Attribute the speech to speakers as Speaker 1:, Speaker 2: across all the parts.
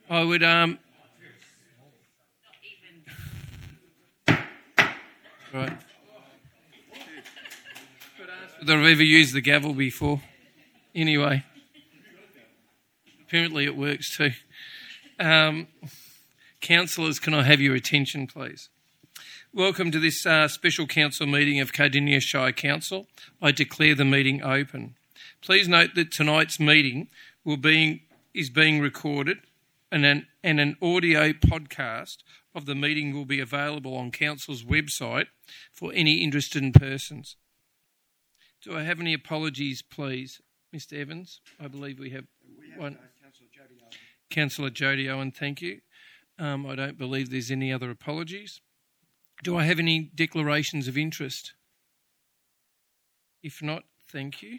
Speaker 1: I would right. That I've ever used the gavel before. Anyway, apparently it works too. Councillors, can I have your attention, please? Welcome to this special council meeting of Cardinia Shire Council. I declare the meeting open. Please note that tonight's meeting is being recorded and an audio podcast of the meeting will be available on Council's website for any interested persons. Do I have any apologies, please? Mr Evans, I believe we have one. Councillor Jodie Owen, thank you. I don't believe there's any other apologies. Do I have any declarations of interest? If not, thank you.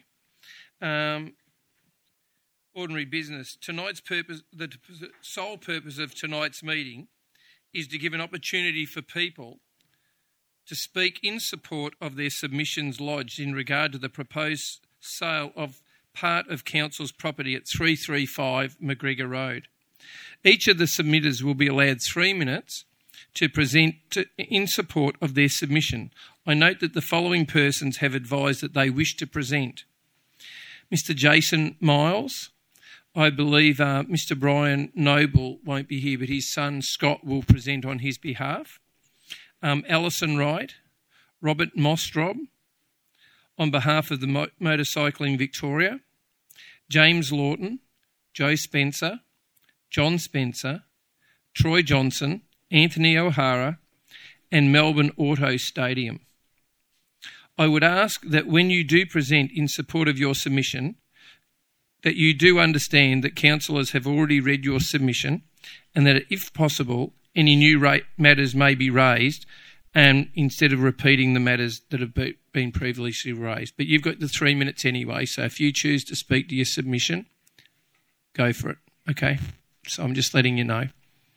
Speaker 1: Ordinary business. The sole purpose of tonight's meeting is to give an opportunity for people to speak in support of their submissions lodged in regard to the proposed sale of part of Council's property at 335 McGregor Road. Each of the submitters will be allowed 3 minutes to present in support of their submission. I note that the following persons have advised that they wish to present. Mr Jason Miles. I believe Mr Brian Noble won't be here, but his son Scott will present on his behalf. Alison Wright, Robert Mostrob, on behalf of the Motorcycling Victoria, James Lawton, Joe Spencer, John Spencer, Troy Johnson, Anthony O'Hara, and Melbourne Auto Stadium. I would ask that when you do present in support of your submission, that you do understand that councillors have already read your submission and that if possible, any new matters may be raised and instead of repeating the matters that have been previously raised. But you've got the 3 minutes anyway, so if you choose to speak to your submission, go for it, okay? So I'm just letting you know.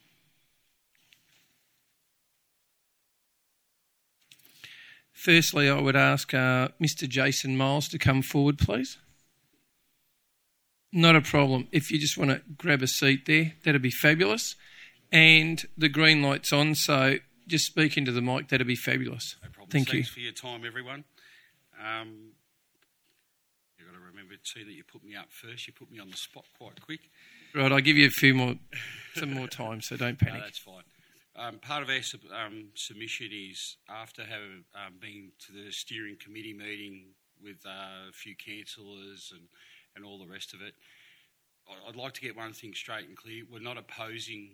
Speaker 1: Firstly, I would ask Mr Jason Miles to come forward, please. Not a problem. If you just want to grab a seat there, that'd be fabulous. And the green light's on, so just speak into the mic, that'd be fabulous.
Speaker 2: No problem.
Speaker 1: Thank you.
Speaker 2: Thanks for your time, everyone. You've got to remember too that you put me up first. You put me on the spot quite quick.
Speaker 1: Right, I'll give you some more time, so don't panic.
Speaker 2: No, that's fine. Part of our submission is after having been to the steering committee meeting with a few councillors and all the rest of it, I'd like to get one thing straight and clear. We're not opposing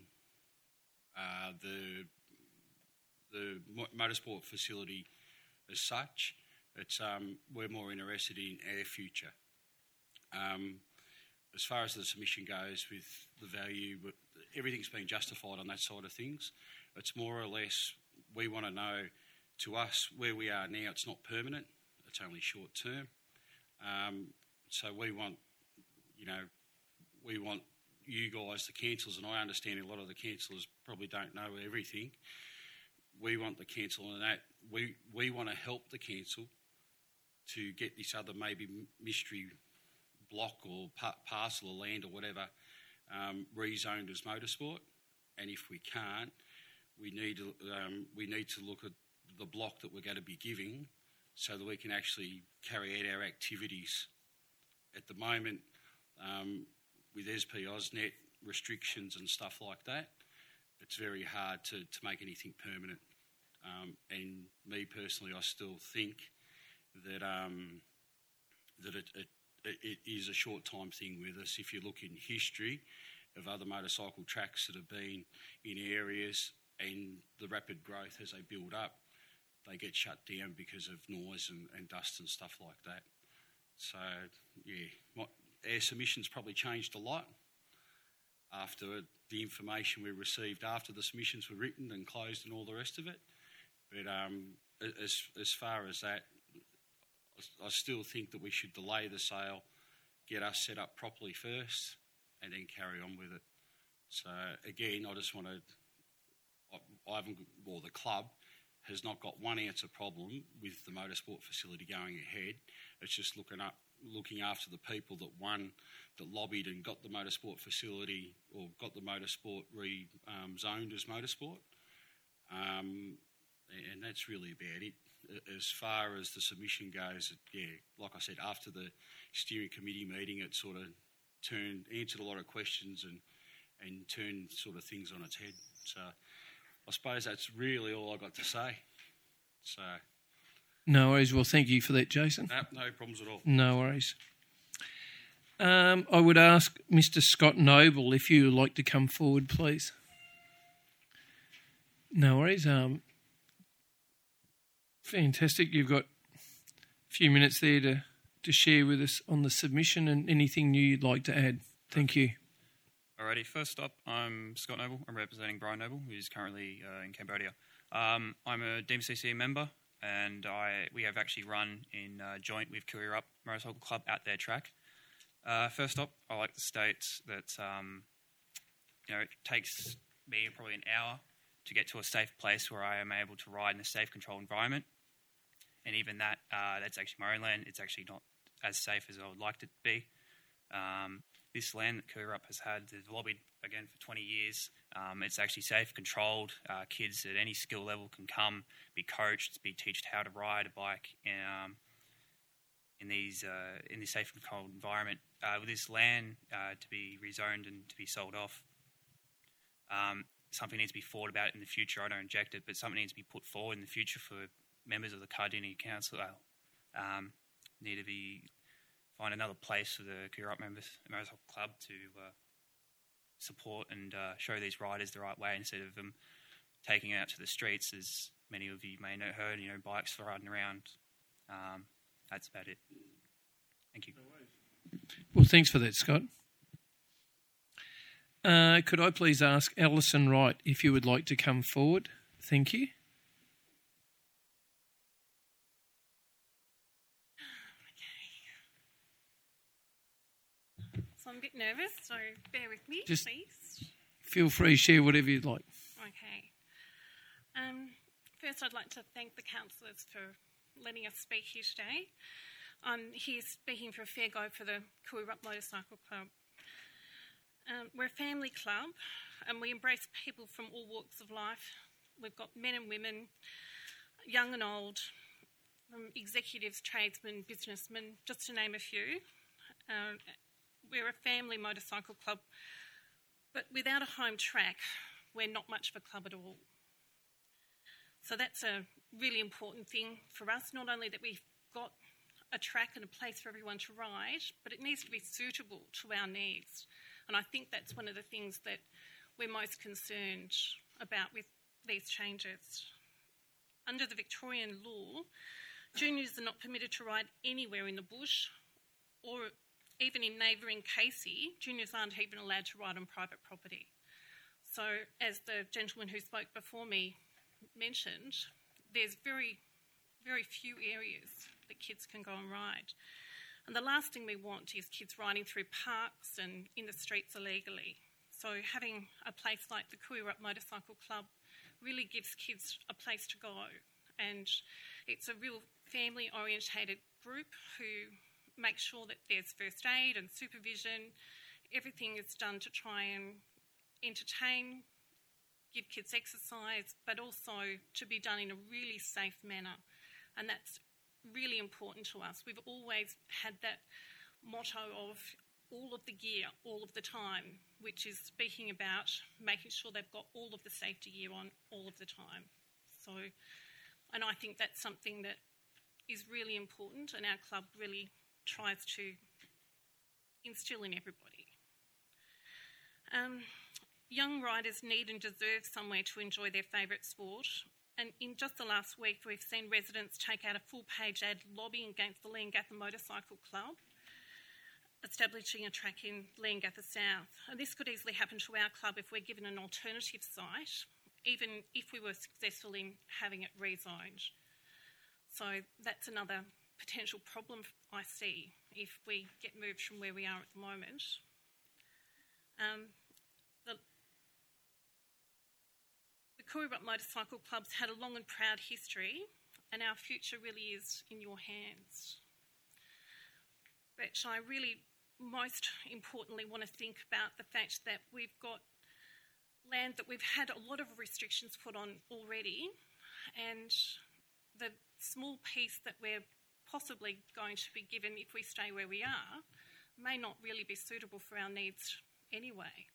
Speaker 2: the motorsport facility as such. It's we're more interested in our future. As far as the submission goes with the value, everything's been justified on that side of things. It's more or less we want to know, to us, where we are now, it's not permanent. It's only short term. So we want you guys, the councillors, and I understand a lot of the councillors probably don't know everything. We want the council and that. We want to help the council to get this other maybe mystery block or parcel of land or whatever rezoned as motorsport. And if we can't, we need to look at the block that we're going to be giving so that we can actually carry out our activities. At the moment, with SP AusNet restrictions and stuff like that, it's very hard to make anything permanent. And me personally, I still think that it is a short time thing with us. If you look in history of other motorcycle tracks that have been in areas and the rapid growth as they build up, they get shut down because of noise and dust and stuff like that. So, yeah, our submission's probably changed a lot after the information we received after the submissions were written and closed and all the rest of it. But as far as that, I still think that we should delay the sale, get us set up properly first, and then carry on with it. So again, I just want to. The club has not got one ounce of problem with the motorsport facility going ahead. It's just looking up looking after the people that won, that lobbied and got the motorsport facility or got the motorsport zoned as motorsport. And that's really about it. As far as the submission goes, like I said, after the steering committee meeting, it sort of answered a lot of questions and turned sort of things on its head. So I suppose that's really all I got to say. So
Speaker 1: No worries. Well, thank you for that, Jason.
Speaker 2: no problems at all.
Speaker 1: No worries. I would ask Mr. Scott Noble if you would like to come forward, please. No worries. Fantastic. You've got a few minutes there to share with us on the submission and anything new you'd like to add. Thank you.
Speaker 3: Alrighty, first up, I'm Scott Noble. I'm representing Brian Noble, who's currently in Cambodia. I'm a DMCC member, and we have actually run in joint with Koori Up Motorcycle Club at their track. First up, I like to state that it takes me probably an hour to get to a safe place where I am able to ride in a safe, controlled environment. And even that's actually my own land. It's actually not as safe as I would like it to be. This land that Koori Up has had, they've lobbied again for 20 years. It's actually safe, controlled. Kids at any skill level can come, be coached, be taught how to ride a bike in this safe and controlled environment. With this land to be rezoned and to be sold off, something needs to be thought about in the future. I don't inject it, but something needs to be put forward in the future for members of the Cardonia Council. Need to find another place for the Koori Up Motorcycle Club to support and show these riders the right way instead of them taking it out to the streets, as many of you may have heard, bikes riding around. That's about it. Thank you.
Speaker 1: Well, thanks for that, Scott. Could I please ask Alison Wright if you would like to come forward? Thank you.
Speaker 4: So I'm a bit nervous, so bear with me,
Speaker 1: Just
Speaker 4: please.
Speaker 1: Feel free to share whatever you'd like.
Speaker 4: Okay. First, I'd like to thank the councillors for letting us speak here today. I'm here speaking for a fair go for the Koori Up Motorcycle Club. We're a family club, and we embrace people from all walks of life. We've got men and women, young and old, from executives, tradesmen, businessmen, just to name a few. We're a family motorcycle club, but without a home track, we're not much of a club at all. So that's a really important thing for us, not only that we've got a track and a place for everyone to ride, but it needs to be suitable to our needs. And I think that's one of the things that we're most concerned about with these changes. Under the Victorian law, juniors are not permitted to ride anywhere in the bush, or even in neighbouring Casey, juniors aren't even allowed to ride on private property. So as the gentleman who spoke before me mentioned, there's very, very few areas that kids can go and ride. And the last thing we want is kids riding through parks and in the streets illegally. So having a place like the Koori Up Motorcycle Club really gives kids a place to go. And it's a real family-orientated group who make sure that there's first aid and supervision. Everything is done to try and entertain, give kids exercise, but also to be done in a really safe manner. And that's really important to us. We've always had that motto of all of the gear, all of the time, which is speaking about making sure they've got all of the safety gear on all of the time. So, and I think that's something that is really important, and our club really tries to instill in everybody. Young riders need and deserve somewhere to enjoy their favourite sport. And in just the last week, we've seen residents take out a full-page ad lobbying against the Leongatha Motorcycle Club, establishing a track in Leongatha South. And this could easily happen to our club if we're given an alternative site, even if we were successful in having it rezoned. So that's another potential problem I see if we get moved from where we are at the moment. The Koori Up Motorcycle Club's had a long and proud history, and our future really is in your hands. but I really most importantly want to think about the fact that we've got land that we've had a lot of restrictions put on already, and the small piece that we're possibly going to be given if we stay where we are may not really be suitable for our needs anyway.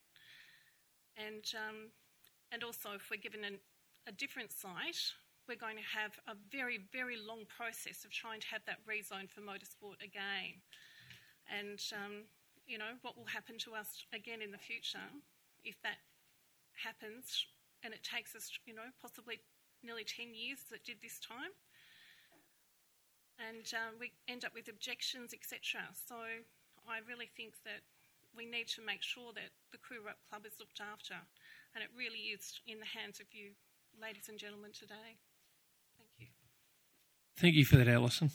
Speaker 4: And also if we're given a different site, we're going to have a very, very long process of trying to have that rezoned for motorsport again. And, what will happen to us again in the future if that happens, and it takes us, possibly nearly 10 years as it did this time. And we end up with objections, etc. So I really think that we need to make sure that the Coorabra Club is looked after, and it really is in the hands of you, ladies and gentlemen, today. Thank you.
Speaker 1: Thank you for that, Alison.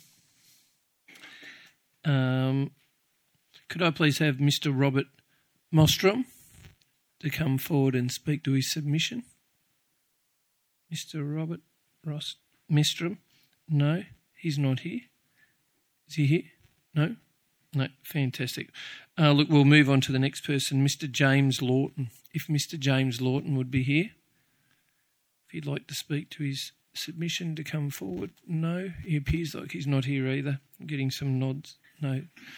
Speaker 1: Could I please have Mr. Robert Mostrom to come forward and speak to his submission? Mr. Robert Mostrom? No, he's not here. Is he here? No? No, fantastic. Look, we'll move on to the next person, Mr. James Lawton. If Mr. James Lawton would be here, if he'd like to speak to his submission to come forward. No, he appears like he's not here either. I'm getting some nods. No.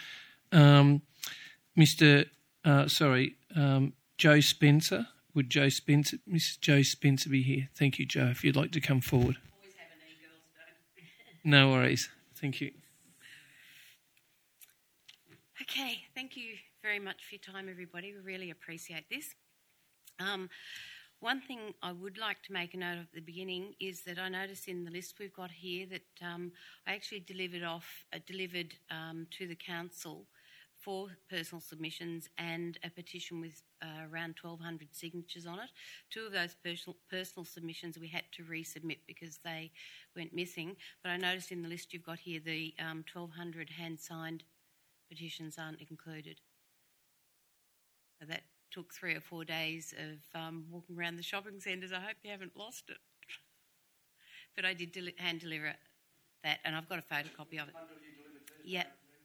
Speaker 1: Joe Spencer. Would Mrs. Joe Spencer be here? Thank you, Joe, if you'd like to come forward.
Speaker 5: Always have an e-girls, don't.
Speaker 1: No worries. Thank you.
Speaker 5: Okay, thank you very much for your time, everybody. We really appreciate this. One thing I would like to make a note of at the beginning is that I noticed in the list we've got here that I actually delivered to the council 4 personal submissions and a petition with around 1,200 signatures on it. 2 of those personal submissions we had to resubmit because they went missing. But I noticed in the list you've got here the 1,200 hand-signed petitions aren't included. So that took 3 or 4 days of walking around the shopping centres. I hope you haven't lost it. But I did hand deliver that, and I've got a photocopy of it. Yeah.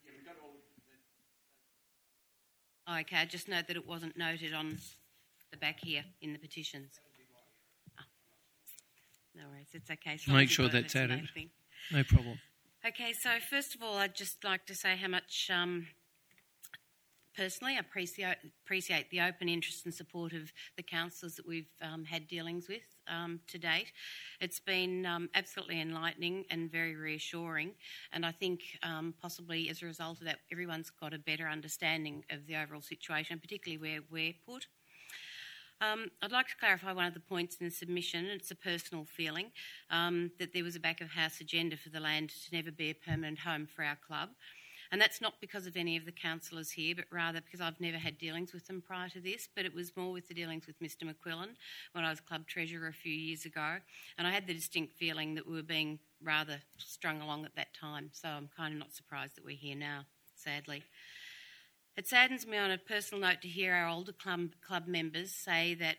Speaker 5: Okay, I just note that it wasn't noted on the back here in the petitions. Oh. No worries, it's okay.
Speaker 1: Make sure that's added. No problem.
Speaker 5: Okay, so first of all, I'd just like to say how much personally I appreciate the open interest and support of the councillors that we've had dealings with to date. It's been absolutely enlightening and very reassuring, and I think possibly as a result of that everyone's got a better understanding of the overall situation, particularly where we're put. I'd like to clarify one of the points in the submission. It's a personal feeling that there was a back-of-house agenda for the land to never be a permanent home for our club. And that's not because of any of the councillors here, but rather because I've never had dealings with them prior to this, but it was more with the dealings with Mr McQuillan when I was club treasurer a few years ago. And I had the distinct feeling that we were being rather strung along at that time. So I'm kind of not surprised that we're here now, sadly. It saddens me on a personal note to hear our older club members say that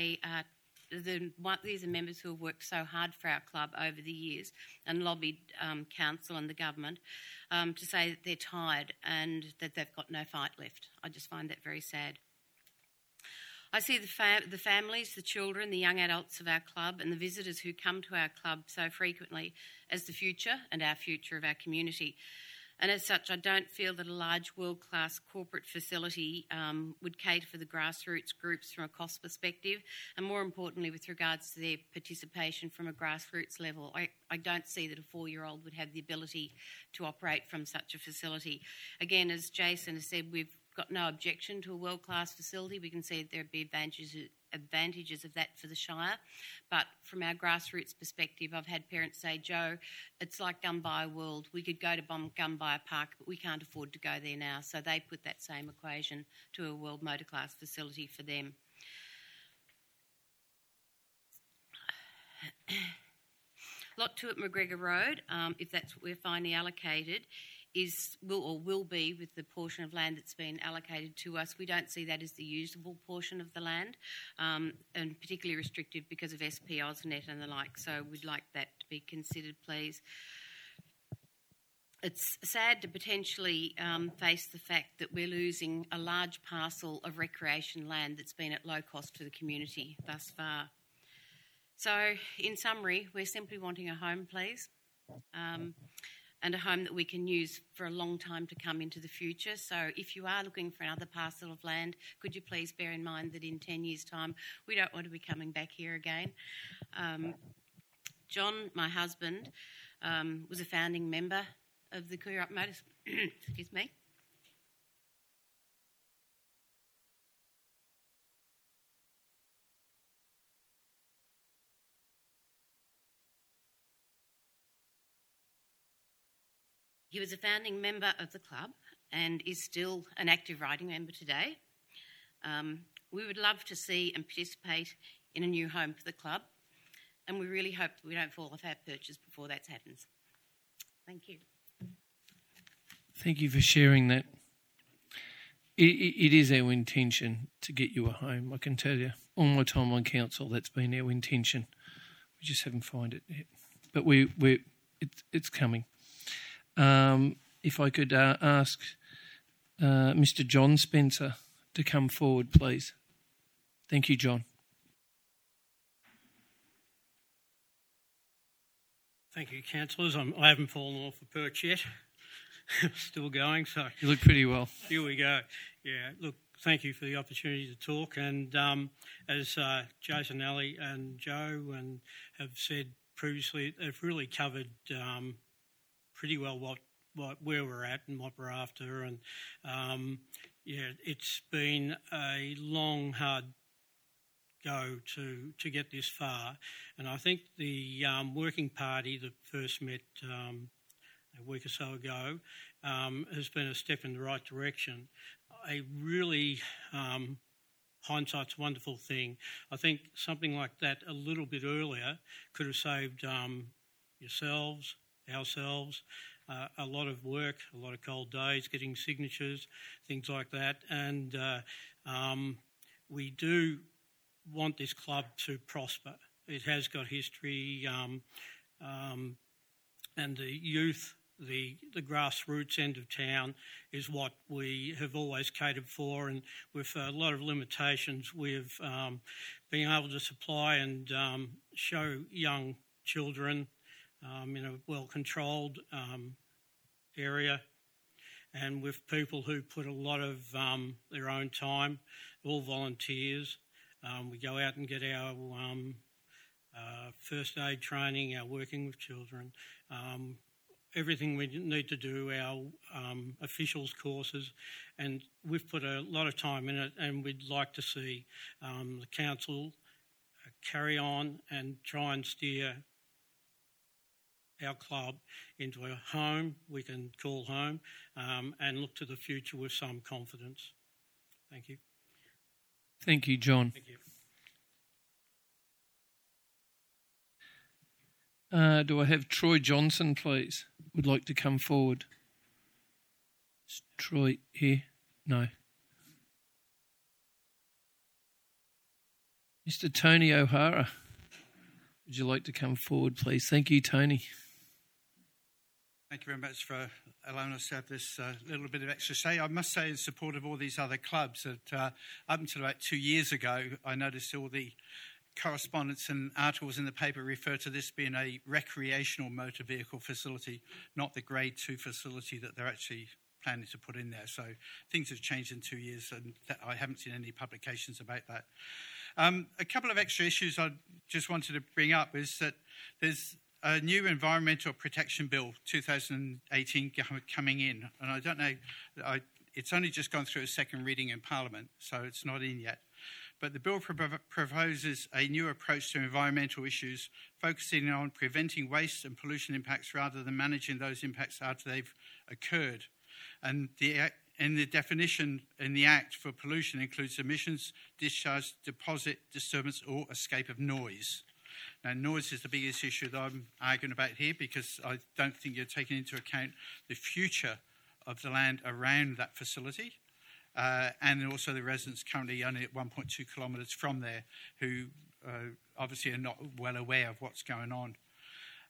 Speaker 5: these are members who have worked so hard for our club over the years and lobbied council and the government to say that they're tired and that they've got no fight left. I just find that very sad. I see the families, the children, the young adults of our club and the visitors who come to our club so frequently as the future and our future of our community. And as such, I don't feel that a large world-class corporate facility would cater for the grassroots groups from a cost perspective, and more importantly, with regards to their participation from a grassroots level. I don't see that a 4-year-old would have the ability to operate from such a facility. Again, as Jason has said, we've got no objection to a world-class facility. We can see that there'd be advantages of that for the Shire. But from our grassroots perspective, I've had parents say, Joe, it's like Gunbuyer World. We could go to Gunbuyer Park, but we can't afford to go there now. So they put that same equation to a World Motor Class facility for them. Lot 2 at McGregor Road, if that's what we're finally allocated, will be with the portion of land that's been allocated to us. We don't see that as the usable portion of the land, and particularly restrictive because of SP AusNet and the like, so we'd like that to be considered, please. It's sad to potentially face the fact that we're losing a large parcel of recreation land that's been at low cost to the community thus far. So, in summary, we're simply wanting a home, please, and a home that we can use for a long time to come into the future. So if you are looking for another parcel of land, could you please bear in mind that in 10 years' time, we don't want to be coming back here again. John, my husband, was a founding member of the Kooyurup Motors... Excuse me. He was a founding member of the club and is still an active riding member today. We would love to see and participate in a new home for the club, and we really hope that we don't fall off our perches before that happens. Thank you.
Speaker 1: Thank you for sharing that. It is our intention to get you a home, I can tell you. All my time on council, that's been our intention. We just haven't found it yet. But it's coming. If I could ask Mr. John Spencer to come forward, please. Thank you, John.
Speaker 6: Thank you, councillors. I haven't fallen off the perch yet. Still going, so...
Speaker 1: You look pretty well.
Speaker 6: Here we go. Yeah, look, thank you for the opportunity to talk. And as Jason, Ali and Joe have said previously, they've really covered pretty well where we're at and what we're after. And, it's been a long, hard go to get this far. And I think the working party that first met a week or so ago has been a step in the right direction. I really, hindsight's a wonderful thing. I think something like that a little bit earlier could have saved yourselves, ourselves, a lot of work, a lot of cold days, getting signatures, things like that. And we do want this club to prosper. It has got history, and the youth, the grassroots end of town is what we have always catered for, and with a lot of limitations we've been able to supply and show young children in a well-controlled area, and with people who put a lot of their own time, all volunteers. We go out and get our first aid training, our working with children, everything we need to do, our officials courses, and we've put a lot of time in it, and we'd like to see the council carry on and try and steer our club into a home we can call home, and look to the future with some confidence. Thank you.
Speaker 1: Thank you, John.
Speaker 6: Thank you.
Speaker 1: Do I have Troy Johnson, please? Would like to come forward. Is Troy here? No. Mr. Tony O'Hara, would you like to come forward, please? Thank you, Tony.
Speaker 7: Thank you very much for allowing us to have this little bit of extra say. I must say, in support of all these other clubs, that up until about 2 years ago, I noticed all the correspondence and articles in the paper refer to this being a recreational motor vehicle facility, not the Grade 2 facility that they're actually planning to put in there. So things have changed in 2 years, and I haven't seen any publications about that. A couple of extra issues I just wanted to bring up is that there's a new Environmental Protection Bill 2018 coming in, and I don't know, it's only just gone through a second reading in Parliament, so it's not in yet. But the bill proposes a new approach to environmental issues, focusing on preventing waste and pollution impacts rather than managing those impacts after they've occurred. And the definition in the Act for pollution includes emissions, discharge, deposit, disturbance, or escape of noise. Now, noise is the biggest issue that I'm arguing about here, because I don't think you're taking into account the future of the land around that facility, and also the residents currently only at 1.2 kilometres from there who obviously are not well aware of what's going on.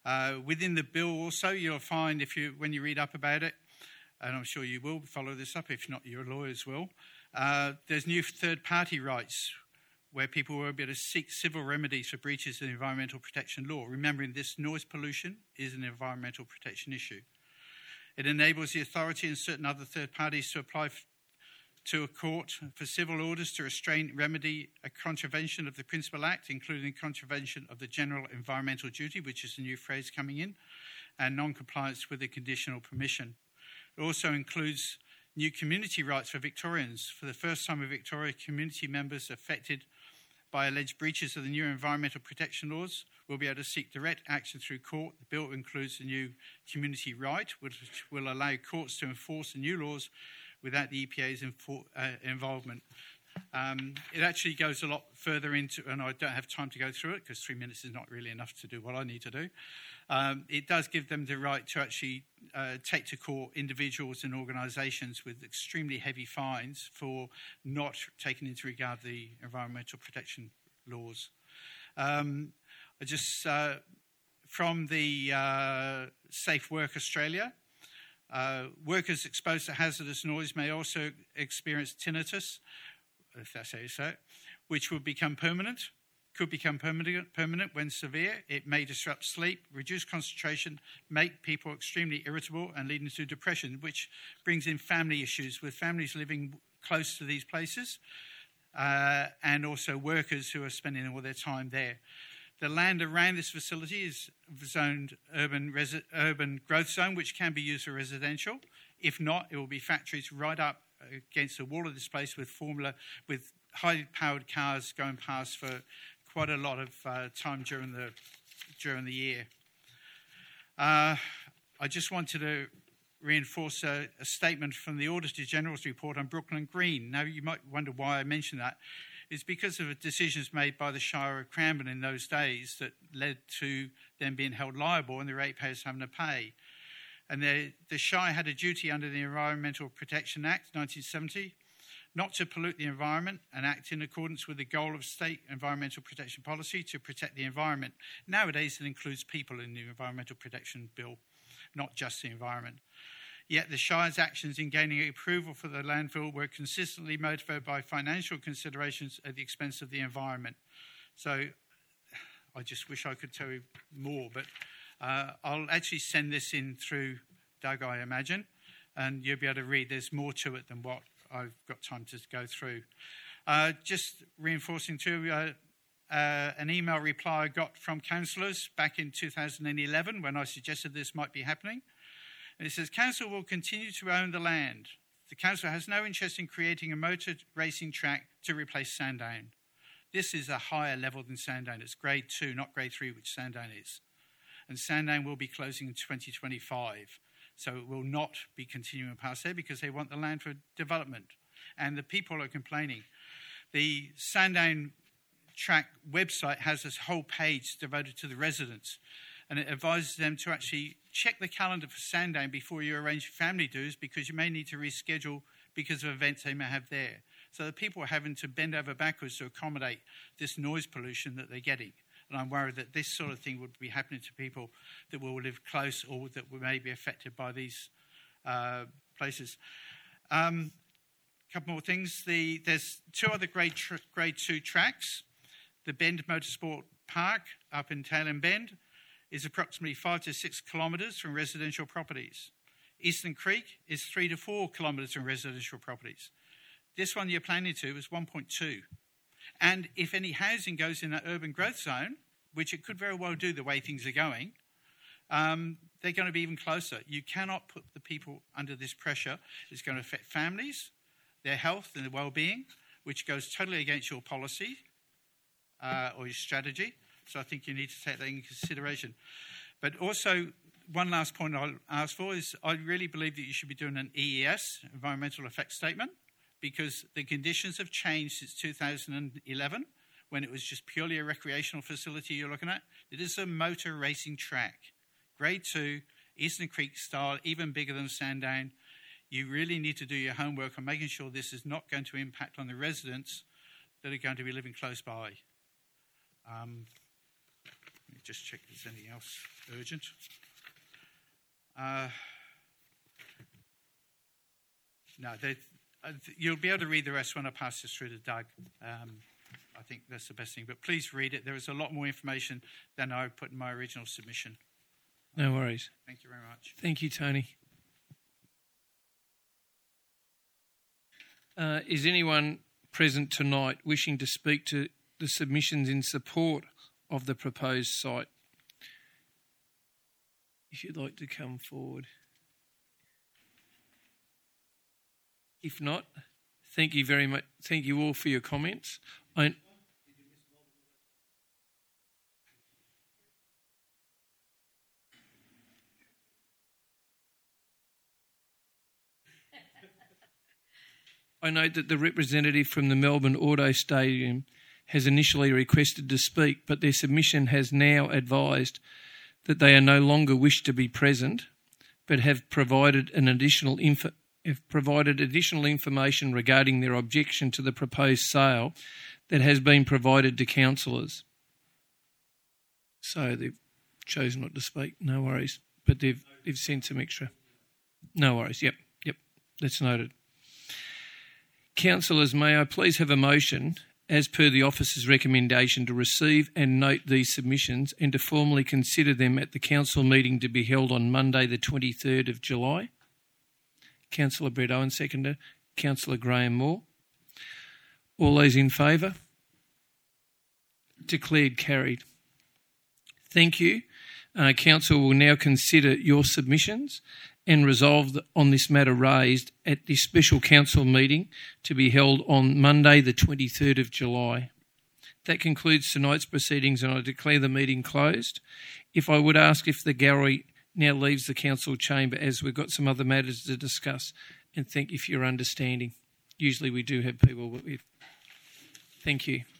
Speaker 7: Within the bill also, you'll find when you read up about it, and I'm sure you will follow this up, if not your lawyers will, there's new third-party rights where people will be able to seek civil remedies for breaches of the environmental protection law, remembering this noise pollution is an environmental protection issue. It enables the authority and certain other third parties to apply to a court for civil orders to restrain, remedy a contravention of the Principal Act, including contravention of the general environmental duty, which is a new phrase coming in, and non-compliance with the conditional permission. It also includes new community rights for Victorians. For the first time in Victoria, community members affected by alleged breaches of the new environmental protection laws will be able to seek direct action through court. The bill includes a new community right, which will allow courts to enforce the new laws without the EPA's involvement. It actually goes a lot further into, and I don't have time to go through it because 3 minutes is not really enough to do what I need to do. It does give them the right to actually take to court individuals and organisations with extremely heavy fines for not taking into regard the environmental protection laws. From the Safe Work Australia, workers exposed to hazardous noise may also experience tinnitus, if that's how you say it, which will become permanent. Could become permanent when severe. It may disrupt sleep, reduce concentration, make people extremely irritable and leading to depression, which brings in family issues with families living close to these places and also workers who are spending all their time there. The land around this facility is zoned urban growth zone, which can be used for residential. If not, it will be factories right up against the wall of this place with high-powered cars going past for quite a lot of time during the year. I just wanted to reinforce a statement from the Auditor General's report on Brooklyn Green. Now, you might wonder why I mention that. It's because of decisions made by the Shire of Cranbourne in those days that led to them being held liable and the ratepayers having to pay. And the Shire had a duty under the Environmental Protection Act 1970 not to pollute the environment and act in accordance with the goal of state environmental protection policy to protect the environment. Nowadays, it includes people in the Environmental Protection Bill, not just the environment. Yet the Shire's actions in gaining approval for the landfill were consistently motivated by financial considerations at the expense of the environment. So I just wish I could tell you more, but I'll actually send this in through Doug, I imagine, and you'll be able to read. There's more to it than what I've got time to go through. Just reinforcing too, an email reply I got from councillors back in 2011 when I suggested this might be happening. And it says, Council will continue to own the land. The Council has no interest in creating a motor racing track to replace Sandown. This is a higher level than Sandown. It's grade 2, not grade 3, which Sandown is. And Sandown will be closing in 2025. So it will not be continuing past there because they want the land for development. And the people are complaining. The Sandown track website has this whole page devoted to the residents. And it advises them to actually check the calendar for Sandown before you arrange family dues because you may need to reschedule because of events they may have there. So the people are having to bend over backwards to accommodate this noise pollution that they're getting. And I'm worried that this sort of thing would be happening to people that will live close or that may be affected by these places. Couple more things. There's two other grade 2 tracks. The Bend Motorsport Park up in Tailem Bend is approximately 5 to 6 kilometres from residential properties. Eastern Creek is 3 to 4 kilometres from residential properties. This one you're planning to is 1.2. And if any housing goes in that urban growth zone, which it could very well do the way things are going, they're going to be even closer. You cannot put the people under this pressure. It's going to affect families, their health and their well-being, which goes totally against your policy or your strategy. So I think you need to take that into consideration. But also, one last point I'll ask for is I really believe that you should be doing an EES, Environmental Effects Statement, because the conditions have changed since 2011, when it was just purely a recreational facility you're looking at. It is a motor racing track. Grade 2, Eastern Creek style, even bigger than Sandown. You really need to do your homework on making sure this is not going to impact on the residents that are going to be living close by. Let me just check if there's anything else urgent. No, you'll be able to read the rest when I pass this through to Doug. I think that's the best thing. But please read it. There is a lot more information than I put in my original submission.
Speaker 1: No worries.
Speaker 7: Thank you very much.
Speaker 1: Thank you, Tony. Is anyone present tonight wishing to speak to the submissions in support of the proposed site? If you'd like to come forward. If not, thank you very much. Thank you all for your comments. I note that the representative from the Melbourne Auto Stadium has initially requested to speak, but their submission has now advised that they are no longer wish to be present, but have provided additional information regarding their objection to the proposed sale that has been provided to councillors. So they've chosen not to speak. No worries, but they've sent some extra. No worries. Yep. That's noted. Councillors, may I please have a motion, as per the officer's recommendation, to receive and note these submissions and to formally consider them at the council meeting to be held on Monday the 23rd of July. Councillor Brett Owen, seconder. Councillor Graham Moore. All those in favour? Declared carried. Thank you. Council will now consider your submissions and resolve on this matter raised at the special council meeting to be held on Monday the 23rd of July. That concludes tonight's proceedings and I declare the meeting closed. If I would ask if the gallery now leaves the council chamber, as we've got some other matters to discuss, and thank you for your understanding. Usually we do have people, but thank you.